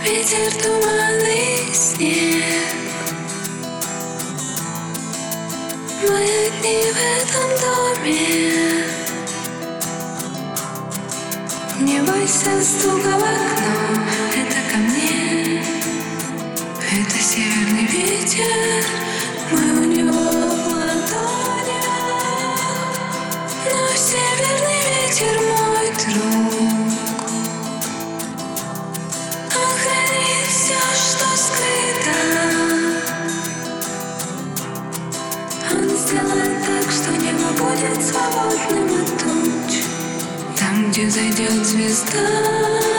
Ветер, туманный снег. Мы одни в этом доме. Не бойся стука в окно, это ко мне. Это северный ветер, мы у него в ладонях. Но северный ветер мой друг. Он хранит все, что скрыто. Он сделает так, что небо будет свободным от туч. Там, где зайдет звезда.